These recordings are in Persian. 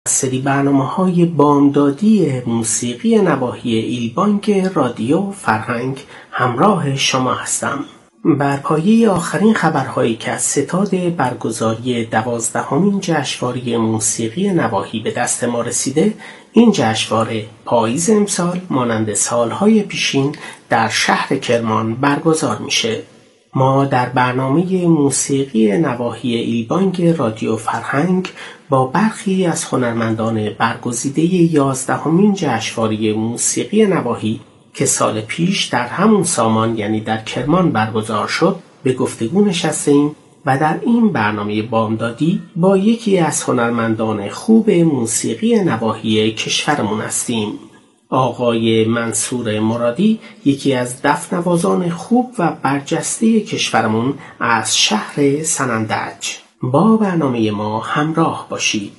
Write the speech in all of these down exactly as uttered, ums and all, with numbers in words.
سری برنامه‌های بامدادی موسیقی نواحی ایلبانک رادیو فرهنگ همراه شما هستم. بر پایه آخرین خبرهایی که از ستاد برگزاری دوازدهمین جشنواره موسیقی نواحی به دست ما رسیده، این جشنواره پاییز امسال مانند سالهای پیشین در شهر کرمان برگزار میشه. ما در برنامه موسیقی نواحی ایلبانک رادیو فرهنگ با برخی از هنرمندان برگزیده یازدهمین جشنواره موسیقی نواحی که سال پیش در همون سامان یعنی در کرمان برگزار شد به گفتگو نشستیم و در این برنامه بامدادی با یکی از هنرمندان خوب موسیقی نواحی کشورمون هستیم. آقای منصور مرادی، یکی از دفنوازان خوب و برجسته کشورمون از شهر سنندج. با برنامه ما همراه باشید.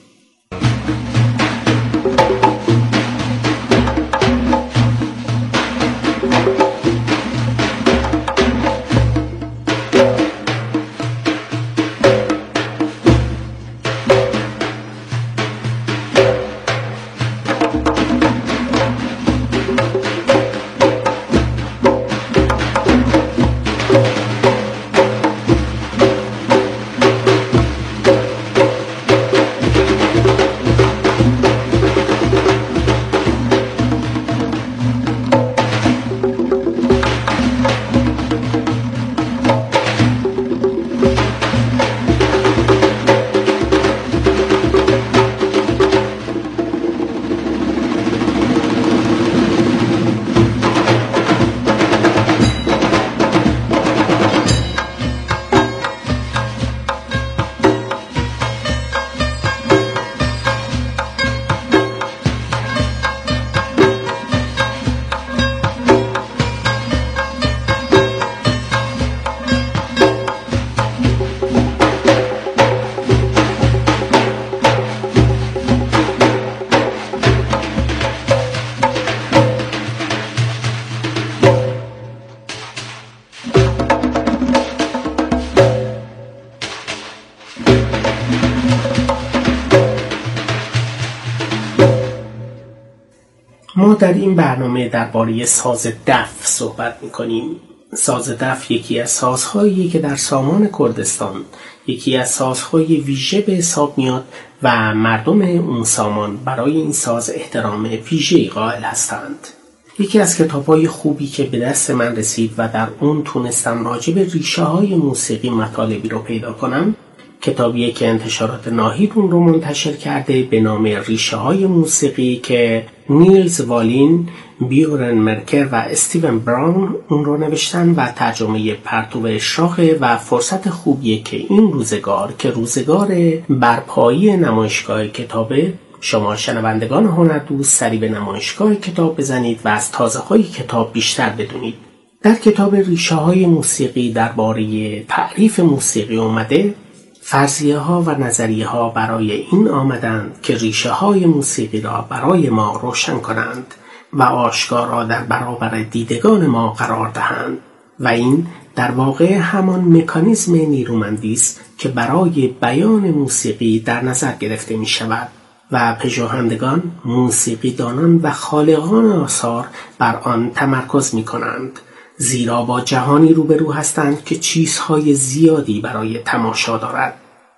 ما در این برنامه درباره ساز دف صحبت می‌کنیم. ساز دف یکی از سازهایی که در سامان کردستان یکی از سازهای ویژه به حساب میاد و مردم اون سامان برای این ساز احترام ویژه‌ای قائل هستند. یکی از کتاب‌های خوبی که به دست من رسید و در اون تونستم راجع به ریشه‌های موسیقی مطالبی رو پیدا کنم، کتابیه که انتشارات ناهید اون رو منتشر کرده به نام ریشه‌های موسیقی که نیلز والین، بیورن مرکر و استیون براون اون رو نوشتن و ترجمه پرتو اشراقه و فرصت خوبیه که این روزگار که روزگار برپایی نمایشگاه کتابه، شما شنوندگان هنردوست سری به نمایشگاه کتاب بزنید و از تازه‌های کتاب بیشتر بدونید. در کتاب ریشه‌های موسیقی درباره تعریف موسیقی اومده، فرضیه ها و نظریه ها برای این آمدند که ریشه های موسیقی را برای ما روشن کنند و آشکارا در برابر دیدگان ما قرار دهند و این در واقع همان مکانیزم نیرومندی است که برای بیان موسیقی در نظر گرفته می شود و پژوهندگان، موسیقیدانان و خالقان آثار بر آن تمرکز می کنند، زیرا با جهانی روبرو هستند که چیزهای زیادی برای تماشا دارد.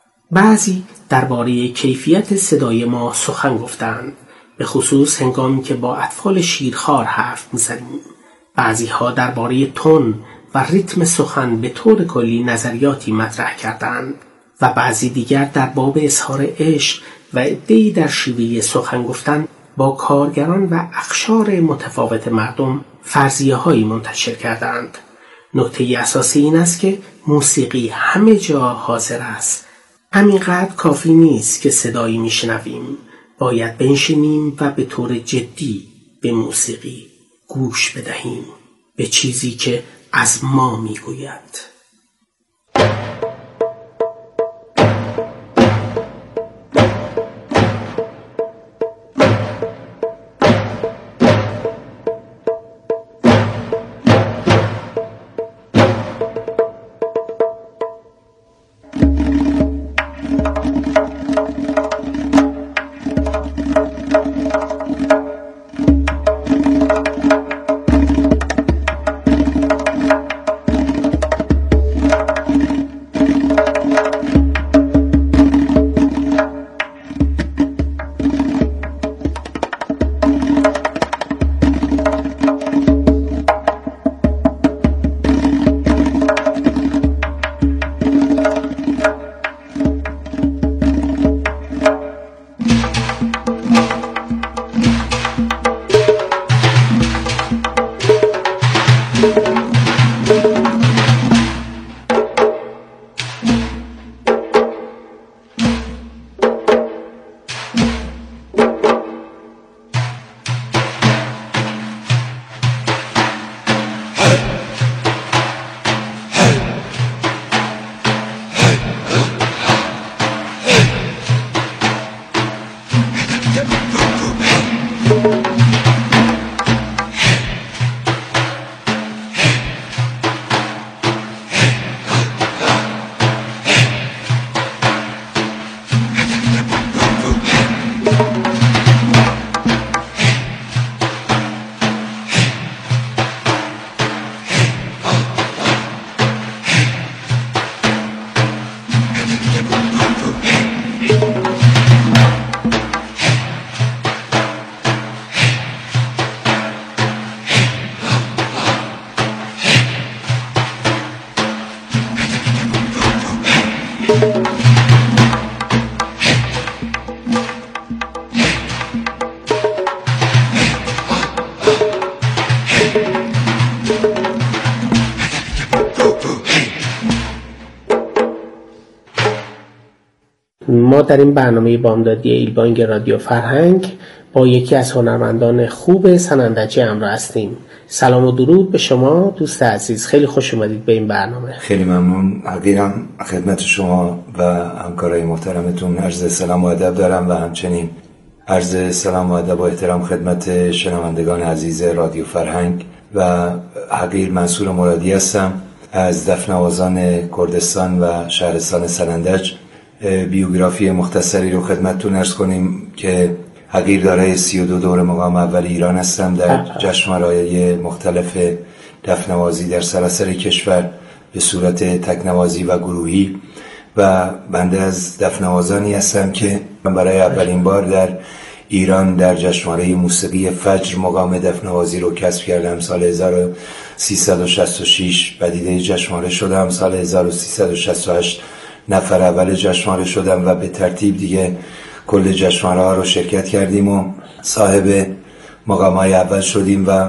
بعضی درباره کیفیت صدای ما سخن گفتند، به خصوص هنگامی که با اطفال شیرخوار حرف می‌زنیم. بعضی ها درباره تون و ریتم سخن به طور کلی نظریاتی مطرح کردند و بعضی دیگر در باب اظهار عشق و عده‌ای در شیوه سخن گفتن با کارگران و اقشار متفاوت مردم فرضیه‌هایی منتشر کردند. نکته اساسی این است که موسیقی همه جا حاضر است. همینقدر کافی نیست که صدایی میشنویم، باید بنشینیم و به طور جدی به موسیقی گوش بدهیم، به چیزی که از ما میگوید. ما در این برنامه بامدادی ایلبانگ رادیو فرهنگ با یکی از هنرمندان خوب سنندجی همراه هستیم. سلام و درود به شما دوست عزیز، خیلی خوش اومدید به این برنامه. خیلی ممنون. حقیقاً خدمت شما و همکارای محترمتون عرض سلام و ادب دارم و همچنین عرض سلام و ادب و احترام خدمت شنوندگان عزیز رادیو فرهنگ و حقیر منصور مرادی هستم از دفنوازان کردستان و شهرستان سنندج. بیوگرافی مختصری رو خدمتتون عرض کنیم که حقیر دارای سی و دو دور مقام اول ایران هستم در جشنواره‌های مختلف دفنوازی در سراسر کشور به صورت تکنوازی و گروهی و بنده از دفنوازانی هستم که برای اولین بار در ایران در جشنواره موسیقی فجر مقام دفنوازی رو کسب کردم. سال هزار و سیصد و شصت و شش پدیده جشنواره شدم. سال هزار و سیصد و شصت و هشت نفر اول جشنواره شدم و به ترتیب دیگه کل جشنواره ها رو شرکت کردیم و صاحب مقام های اول شدیم و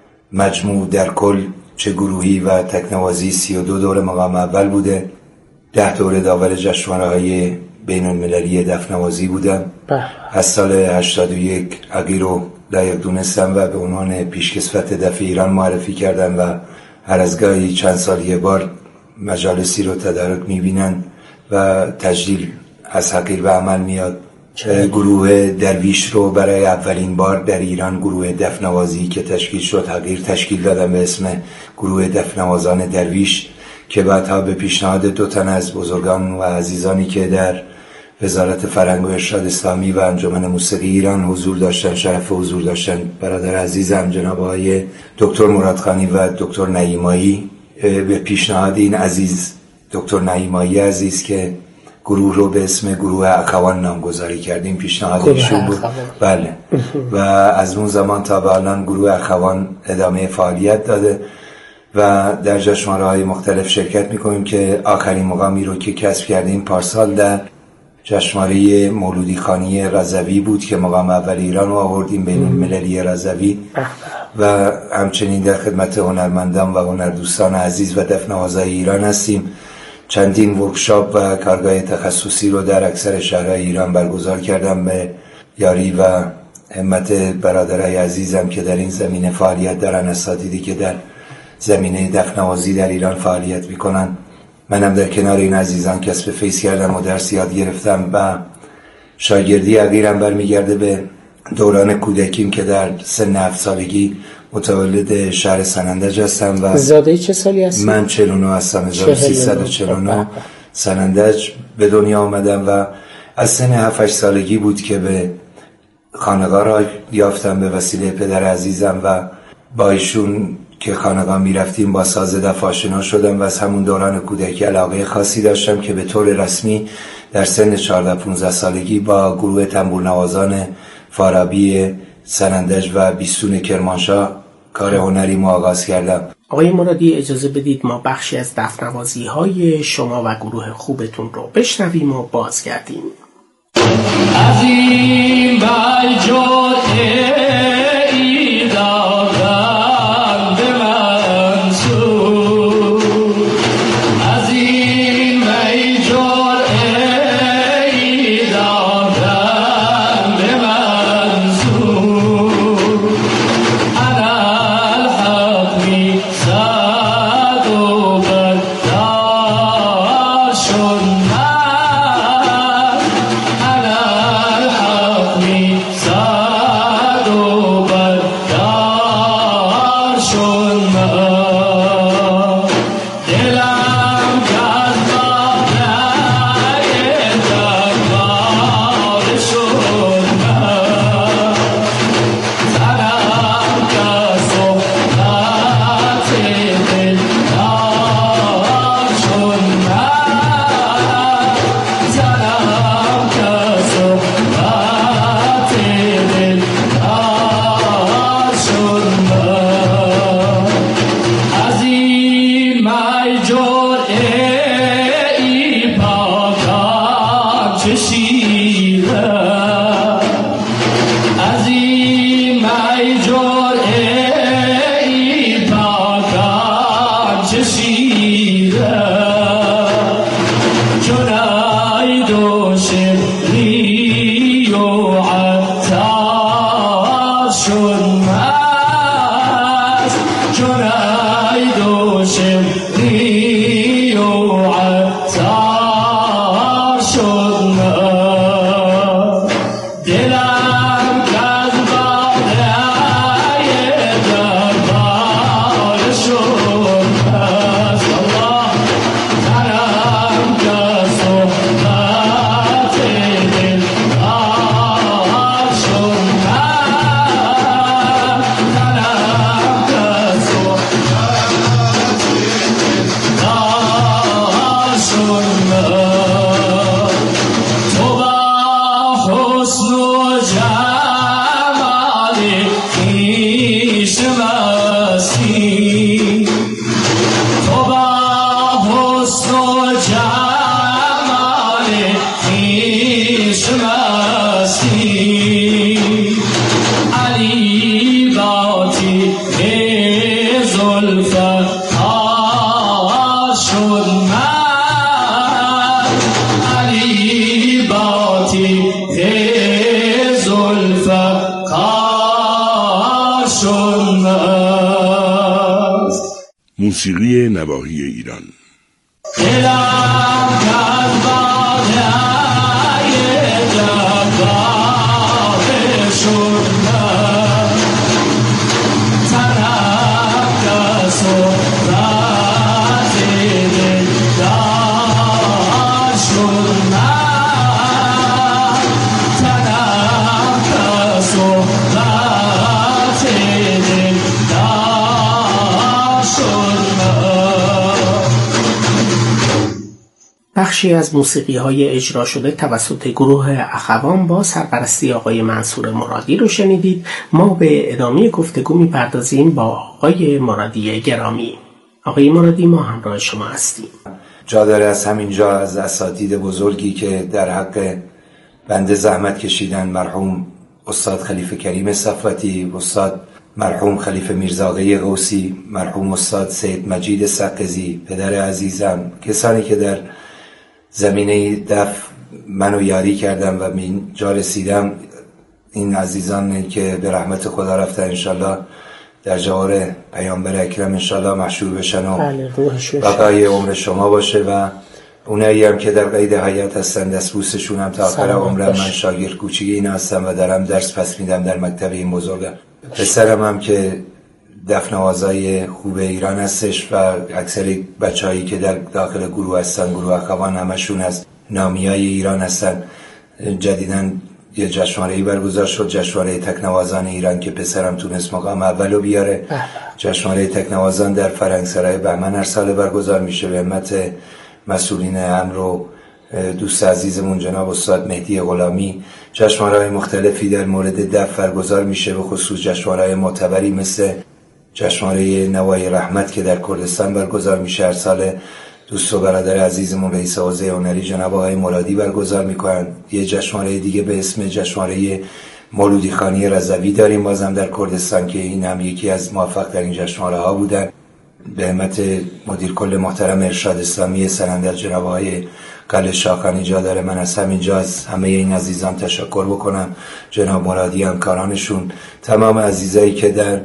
مجموع در کل چه گروهی و تکنوازی سی و دو دور مقام اول بوده. ده دوره داور جشنواره های بین المللی دفنوازی بودم. از سال هشتاد و یک حقیر رو لایق دونستم و به عنوان پیشکسوت دف ایران معرفی کردم و هر از گاهی چند سال یه بار مجالسی رو تدارک میبینن و تجلیل از حقیر به عمل میاد. گروه درویش رو برای اولین بار در ایران گروه دفنوازی که تشکیل شد حقیر تشکیل دادم به اسم گروه دفنوازان درویش که بعدها به پیشنهاد دو تن از بزرگان و عزیزانی که در وزارت فرهنگ و ارشاد اسلامی و انجمن موسیقی ایران حضور داشتن، شرف حضور داشتن، برادر عزیزم جناب آقای دکتر مرادخانی و دکتر نعیمایی، به پیشنهاد این عزیز دکتر نعیمایی عزیز که گروه رو به اسم گروه اخوان نامگذاری کردیم. پیشنهاد ایشون بود. بله. و از اون زمان تا به الان گروه اخوان ادامه فعالیت داده و در جشنواره‌های مختلف شرکت میکنیم که آخرین مقامی رو که کسب کردیم پارسال در جشنواره مولودی خانی رضوی بود که مقام اول ایران رو آوردیم بین المللی رضوی و همچنین در خدمت هنرمندان و هنردوستان عزیز و دفنوازای ایران هستیم. چندین ورکشاپ و کارگاه تخصصی رو در اکثر شهرهای ایران برگزار کردم به یاری و همت برادرای عزیزم که در این زمینه فعالیت دارن، اساتیدی که در زمینه دفنوازی در ایران فعالیت میکنن. منم در کنار این عزیزان کسب فیض کردم و درس یاد گرفتم و شاگردی حقیرم برمیگرده به دوران کودکیم که در سن هفت سالگی متولد شهر سنندج هستم. و زاده چه سالی هستی؟ من چهل و نه هستم. هزار و سیصد و چهل و نه سنندج به دنیا آمدم و از سن هفت هشت سالگی بود که به خانقاه را یافتم به وسیله پدر عزیزم و با ایشون که خانقاه می رفتیم با ساز دف آشنا شدم و از همون دوران کودکی علاقه خاصی داشتم که به طور رسمی در سن چهارده پانزده سالگی با گروه تنبورنوازان فارابی سنندج و بیستون کرمانشاه کار هنری ما آغاز کردم. آقای مرادی اجازه بدید ما بخشی از دفنوازی های شما و گروه خوبتون رو بشنویم و بازگردیم. عظیم موسیقی نواحی ایران. بخشی از موسیقی‌های اجرا شده توسط گروه اخوان با سرپرستی آقای منصور مرادی رو شنیدید. ما به ادامه گفتگو می‌پردازیم با آقای مرادی گرامی. آقای مرادی، ما همراه شما هستیم. جا داره از همینجا از اساتید بزرگی که در حق بنده زحمت کشیدن، مرحوم استاد خلیفه کریم صفوتی، استاد مرحوم خلیفه میرزاقی قوسی، مرحوم استاد سید مجید سقزی، پدر عزیزم، کسانی که در زمینه دف منو یاری کردم و من جا رسیدم، این عزیزان که به رحمت خدا رفتن انشالله در جوار پیامبر اکرم انشالله محشور بشن و بقای عمر شما باشه و اونایی هم که در قید حیات هستن دستبوسشون هم تا آخر عمرم. من شاگرد کوچیک این هستم و دارم درس پس میدم در مکتب این بزرگم. پسرم هم که دفنوازای خوب ایران هستش و اکثر بچه‌هایی که در داخل گروه هستن، گروه اخوان، همشون از نامیای ایران هستن. جدیداً یه جشنواره‌ای برگزار شد، جشنواره تکنوازان ایران که پسرم تونست مقام اولو بیاره. جشنواره تکنوازان در فرنگسرای بهمن هر سال برگزار میشه به همت مسئولین امر و دوست عزیزمون جناب استاد مهدی غلامی. جشنواره‌های مختلفی در مورد دف برگزار میشه، به خصوص جشنواره‌های معتبری مثل جشنواره نوای رحمت که در کردستان برگزار میشه هر سال. دوست و برادر عزیزمون رئیس حوزه هنری جناب آقای مرادی برگزار میکنن. یه جشنواره دیگه به اسم جشنواره مولودی خانی رضوی داریم بازم در کردستان که این هم یکی از موفق ترین جشنواره ها بودن. به همت مدیر کل محترم ارشاد اسلامی سرندر جناب آقای قلعه شاخانی جا داره من از همینجا از همه این عزیزان تشکر بکنم، جناب مرادی، همکارانشون، تمام عزیزایی که در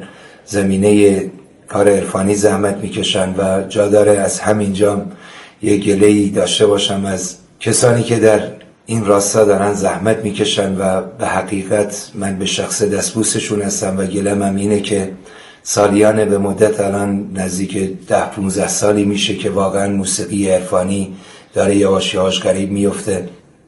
زمینه کار عرفانی زحمت میکشن و جا داره از همینجا یه گله‌ای داشته باشم از کسانی که در این راستا دارن زحمت میکشن و به حقیقت من به شخص دستبوسشون هستم و گله‌م هم اینه که سالیانه به مدت الان نزدیک ده پونزده سالی میشه که واقعا موسیقی عرفانی داره یواش یواش غریب میفته.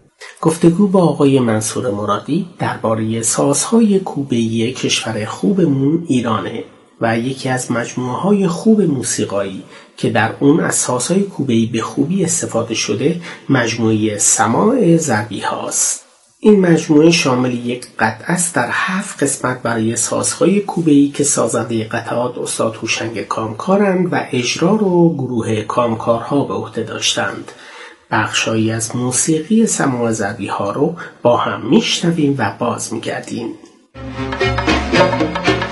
گفتگو با آقای منصور مرادی درباره سازهای کوبه‌ای کشور خوبمون ایرانه و یکی از مجموعه‌های خوب موسیقایی که در اون از سازهای کوبه‌ای به خوبی استفاده شده مجموعه سماع ضربی هاست. این مجموعه شامل یک قطعه است در هفت قسمت برای سازهای کوبه‌ای که سازنده قطعات استاد هوشنگ کامکارند و اجرا رو گروه کامکارها به عهده داشتند. بخشایی از موسیقی سماع ضربی ها رو با هم میشنویم و باز میگردیم.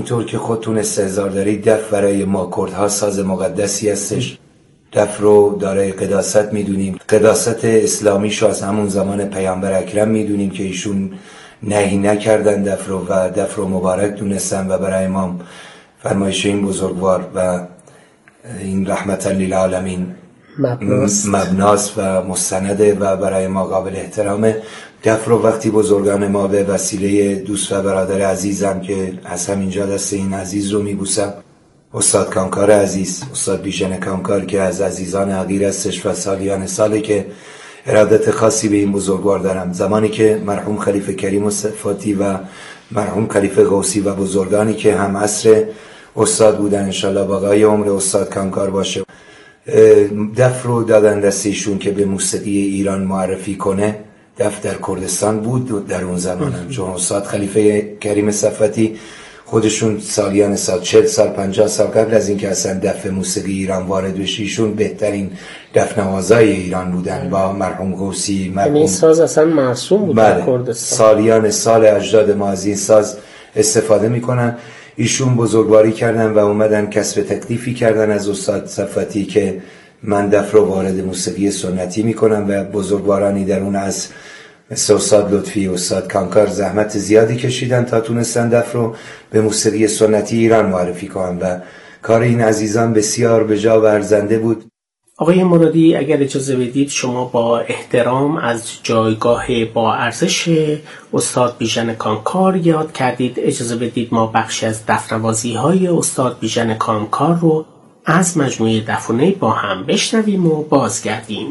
همینطور که خودتون استحضار دارید دف برای ما کردها ساز مقدسی هستش. دف رو داره قداست میدونیم، قداست اسلامیشو از همون زمان پیامبر اکرم میدونیم که ایشون نهی نکردن دف رو و دف رو مبارک دونستن و برای امام فرمایش این بزرگوار و این رحمتا للعالمین مبناست و مستنده و برای ما قابل احترامه. دف رو وقتی بزرگان ما به وسیله دوست و برادر عزیزم که از همینجا دست این عزیز رو میبوسم، استاد کامکار عزیز، استاد بیژن کامکار که از عزیزان حقیر هستش و سالیان ساله که ارادت خاصی به این بزرگوار دارم. زمانی که مرحوم خلیفه کریم مصطفی و مرحوم خلیفه غوثی و بزرگانی که هم عصر استاد بودن انشالله باقای عمر استاد کامکار باشه، دف رو دادن دستیشون که به موسیقی ایران معرفی کنه. دف در کردستان بود در اون زمان هم، چون استاد خلیفه کریم صفتی خودشون سالیان سال چهل سال پنجاه سال قبل از اینکه اصلا دف موسیقی ایران وارد بشه ایشون بهترین دف نوازای ایران بودن با مرحوم غوثی. مرحوم این ساز اصلا مرسوم بود در کردستان. سالیان سال اجداد ما از این ساز استفاده میکنن. ایشون بزرگواری کردن و اومدن کسب تکلیفی کردن از استاد صفتی که من دف رو وارد موسیقی سنتی میکنم و بزرگوارانی در اون از مثل استاد لطفی، استاد کامکار زحمت زیادی کشیدن تا تونستن دف رو به موسیقی سنتی ایران معرفی کنن و کار این عزیزان بسیار بجا و ارزنده بود. آقای مرادی اگر اجازه بدید شما با احترام از جایگاه با ارزش استاد بیژن کامکار یاد کردید. اجازه بدید ما بخشی از دفنوازی های استاد بیژن کامکار رو از مجموعه دفنه با هم بشنویم و بازگردیم.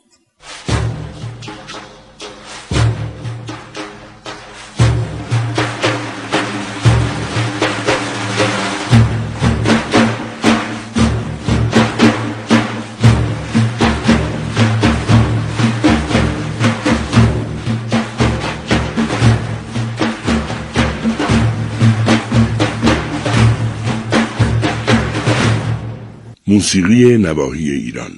موسیقی نواحی ایران.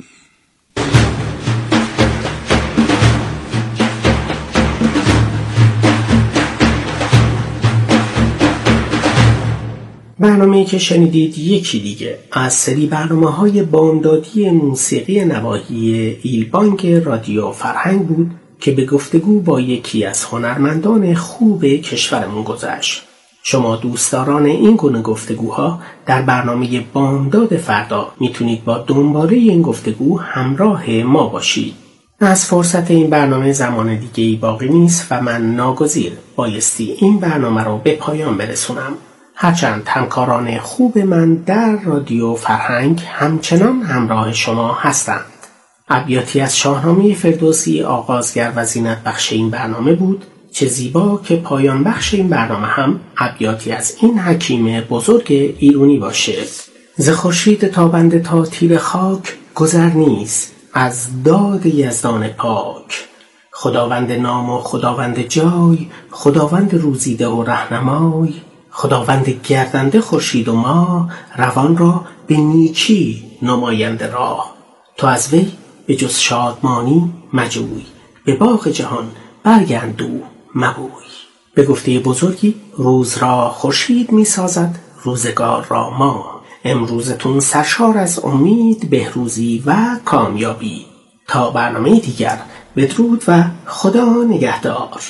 برنامه‌ای که شنیدید یکی دیگه از سری برنامه‌های بامدادی موسیقی نواحی ایلبانگ رادیو فرهنگ بود که به گفتگو با یکی از هنرمندان خوب کشورمون گذشت. شما دوستداران این گونه گفتگوها در برنامه بامداد فردا میتونید با دنباله این گفتگو همراه ما باشید. از فرصت این برنامه زمان دیگه‌ای باقی نیست و من ناگزیر بایستی این برنامه رو به پایان برسونم. هرچند همکاران خوب من در رادیو فرهنگ همچنان همراه شما هستند. ابیاتی از شاهنامه فردوسی آغازگر و زینت بخش این برنامه بود. چه زیبا که پایان بخش این برنامه هم ابیاتی از این حکیم بزرگ ایرانی باشه. ز خورشید تابنده تا تیر خاک گذر نیست از داد یزدان پاک. خداوند نام و خداوند جای، خداوند روزیده و رهنمای. خداوند گردنده خورشید و ماه، روان را به نیکی نماینده راه. تو از وی به جز شادمانی مجوی، به باغ جهان برگردو مبوی. به گفته بزرگی روز را خورشید می سازد، روزگار را ماه. امروزتون سرشار از امید، بهروزی و کامیابی. تا برنامه دیگر بدرود و خدا نگهدار.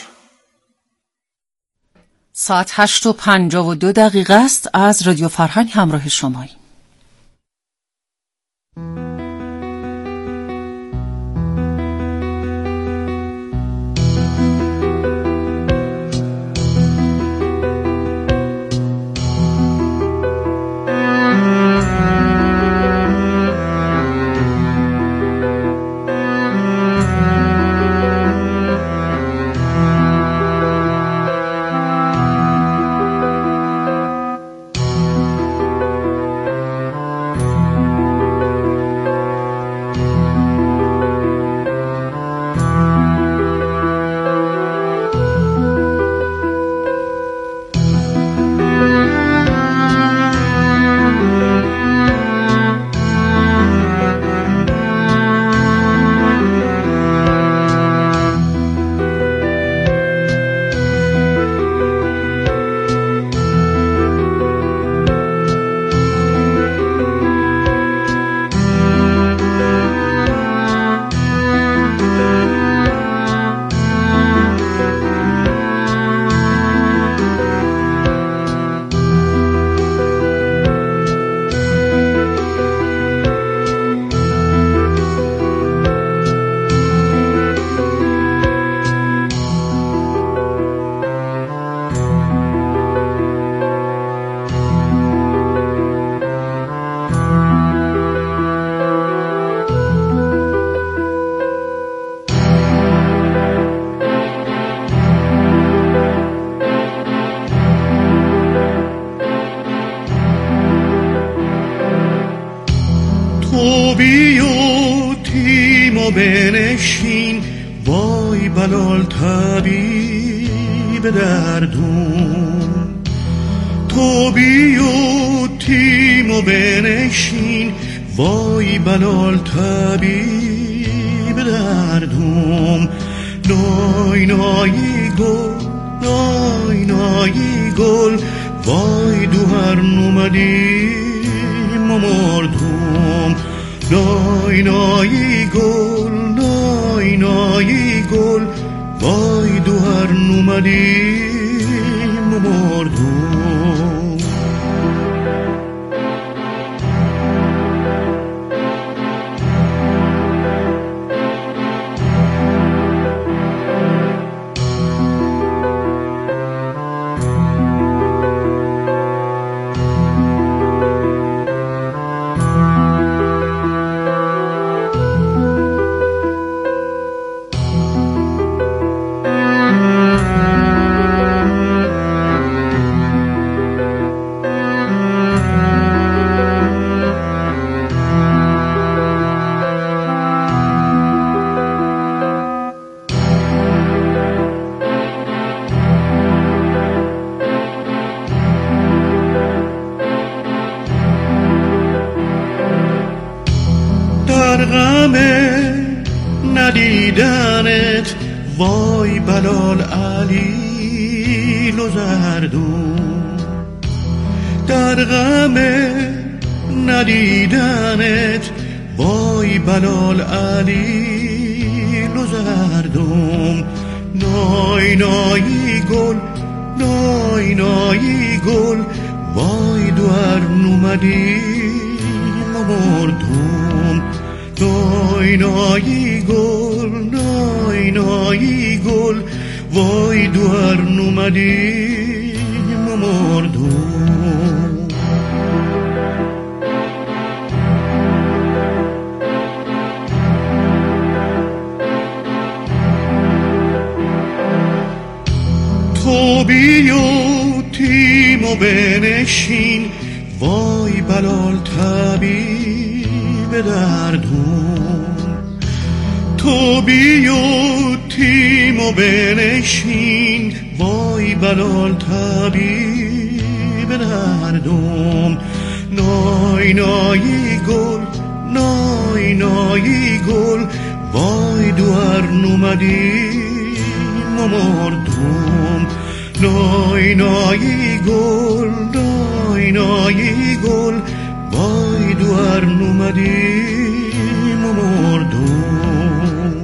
ساعت هشت و پنجاه و دو دقیقه است. از رادیو فرهنگ همراه شماییم. تو بی و تیم و بنشین، وای بلال طبیب دردون. تو بی و تیم و بنشین، وای بلال طبیب دردون. نای نایی گل، نای نایی گل، وای دو هر نومدیم و مردم. نای نایی گل، نای نایی گل، وای دو هر نومدیم و مردم. ندیدنت وای بلال علی لوزردون. در غم ندیدنت وای بلال علی لوزردون. نای نایی گل، نای نایی گل، وای دوار نومدیم و مردم. نای نایی گل، نای نایی گل، وای دوار نومدیم و مردم. تو بی و تیم و بنشین، وای بلال طبیب دردون. تو بی و تیم و بنشین، وای بلال طبیب دردون. نای نایی گل، نای نایی گل، وای دوار نومدیم و مردم. نای نایی گل، نای نایی گل، وای دوار نومدیم و مردم.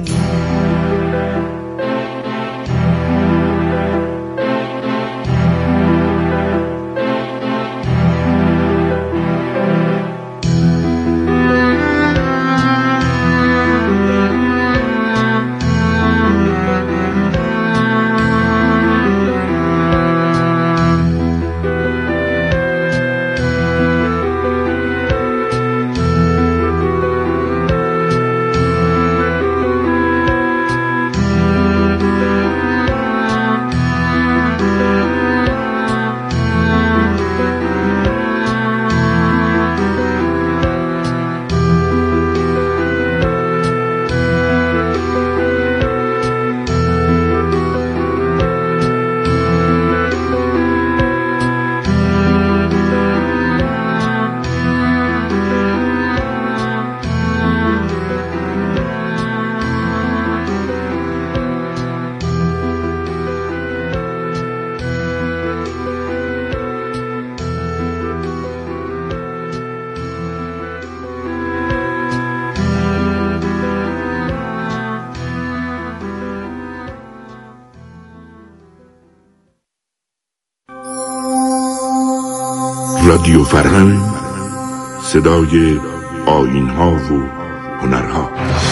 رادیو فرهنگ، صدای آیین‌ها و هنرها.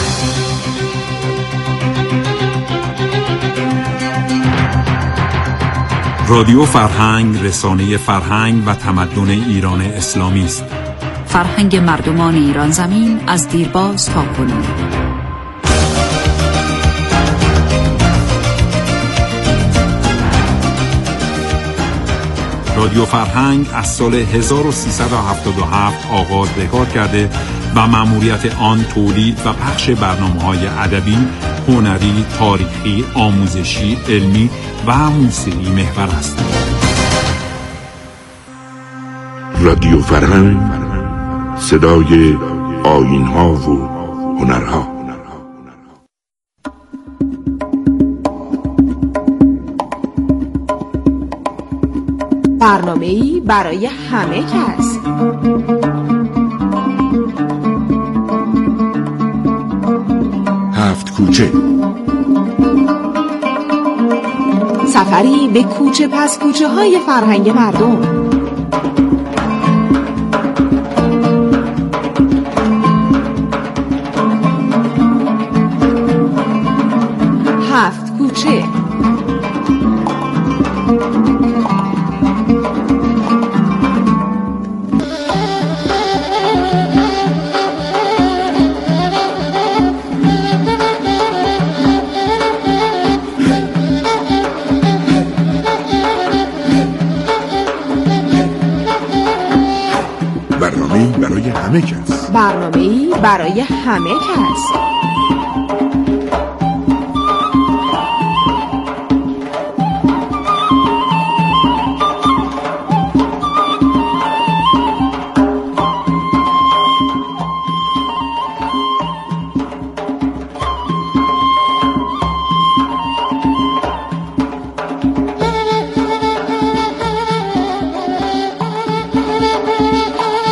رادیو فرهنگ رسانه فرهنگ و تمدن ایران اسلامی است. فرهنگ مردمان ایران زمین از دیرباز تا کنون. رادیو فرهنگ از سال هزار و سیصد و هفتاد و هفت آغاز به کار کرده و مأموریت آن تولید و پخش برنامه‌های ادبی، هنری، تاریخی، آموزشی، علمی و موسیقی محور است. رادیو فرهنگ، صدای آیین‌ها و هنرها. برنامه‌ای برای همه کس. هفت کوچه، سفری به کوچه پس کوچه های فرهنگ مردم. هفت کوچه. برنامه‌ای برای همه کس. برنامه‌ای برای همه کس.